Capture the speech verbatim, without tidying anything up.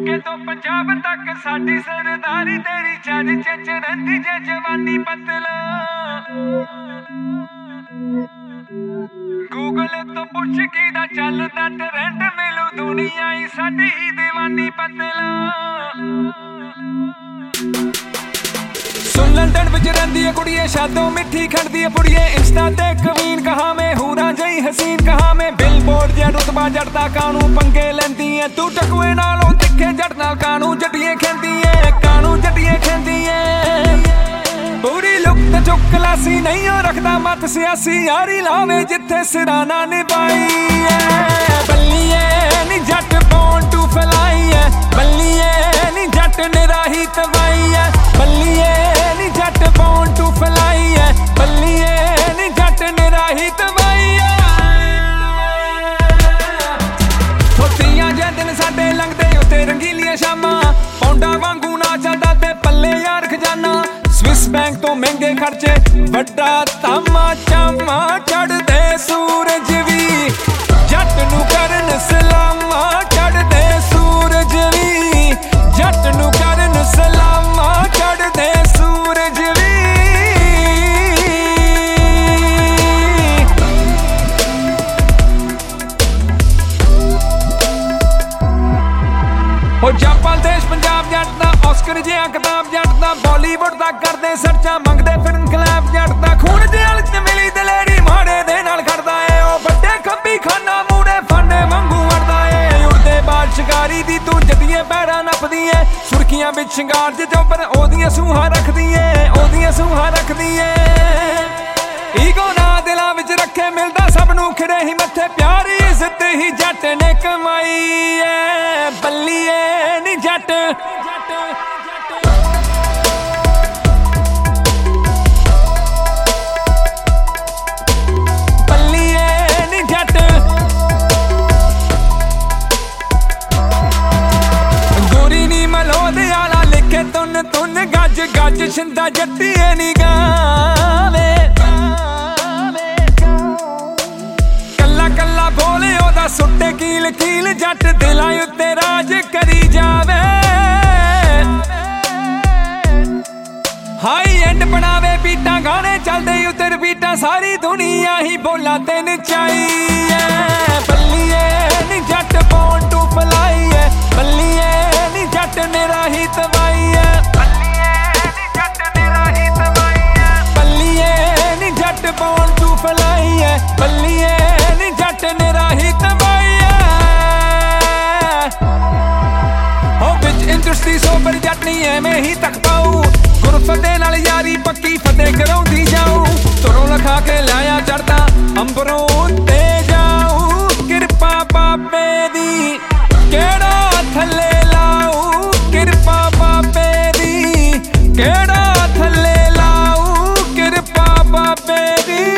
UK तो पंजाब तक साडी सरदारी तेरी चर्चा च रहिंदी जे जवानी पतला गूगल तो पुछ की दा चलदा ट्रेंड मिलू दुनिया ही साडी ही दीवानी पतला सुन लंदन विच रहिंदी है कुड़िए शादों मिठी खड़दी है पुड़िए इंस्टा ते कवीन कहा मैं हूरा जई हसीन कहा मैं बिलबोर्ड जे रुतबा जड़दा कानू पंगे लैंदी है तू टकवे नालों तिखे जड़ नाल कानू जटिए खेंदी है कानू जटिए खेंदी है पूरी लुक ते चुक क्लासी नहीं हो रखदा मत सियासी यारी लावे जिथे सिराना निभाई है बल्लिए नी जट बोन टू फलाई है बल्लिए नी जट निराही तवाई है बल्लिए नी जट बोन टू फलाई है बल्लिए नी जट निराही तवाई है होतियां जे दिन साडे लंघदे उत्ते रंगीलियां शामां पौंडा वांगू ना चलदा ते पल्ले यार खजाना स्विस बैंक तो महंगे खर्चे वड्डा तामा चामा चढ़दे सूरज भी जट नू करन सलामा चढ़दे सूरज भी जट नू करन सलामा चढ़दे सूरज भी हो जापाल देश पंजाब जट दा ऑस्कर जिहा किताब जट दा बॉलीवुड दा करदे सर्चा मंगदे फिरन क्लैप जट दा खून जेल च मिली दलेरी माड़े दे नाल खड़दा ए ओ बड्डे खंबी खाना मूड़े फाने वांगू वड़दा ए उड़दे बाल शिकारी दी तू जदिए पैड़ा नपदी ए सुर्खियां विच शिंगार जे चोपर ओदियां सूहां रखदी ए ओदियां सूहां रखदी ए ईगो ना दिलां विच रखे मिलदा सब नू खिड़े ही मत्थे प्यार इज्जत ही जट ने कमाई ए बल्लिए नी जट बल्लिए नी जट गोरी नी मलोद आला लिखे तुन तुन गज गज छिंदा जट्टिए नी गावे कल्ला कल्ला बोले ओदा सुट्टे कील कील जट दिलां उत्ते राज करी जावे हाई एंड बनावे बीटा गाने चलदे उतर बीटा सारी दुनिया ही बोला तेन चाहिए बल्लिए नी जट बोन टू फलाई है बल्लिए नी जट निराही तवाई है बल्लिए नी जट निराही तवाई है बल्लिए नी जट बोन टू फलाई है बल्लिए नी जट निराही तवाई है हो विच इंडस्ट्री सोबर जट नहीं है मैं ही तक पाऊं गुरफते नाल यारी पक्की फतेह कराउंदी जाऊं तुरों लखा के लाया चढ़दा अंबरों उत्ते जाऊं किरपा बाबे दी केड़ा थल्ले लाऊं किरपा बाबे दी केड़ा थल्ले लाऊं किरपा बाबे दी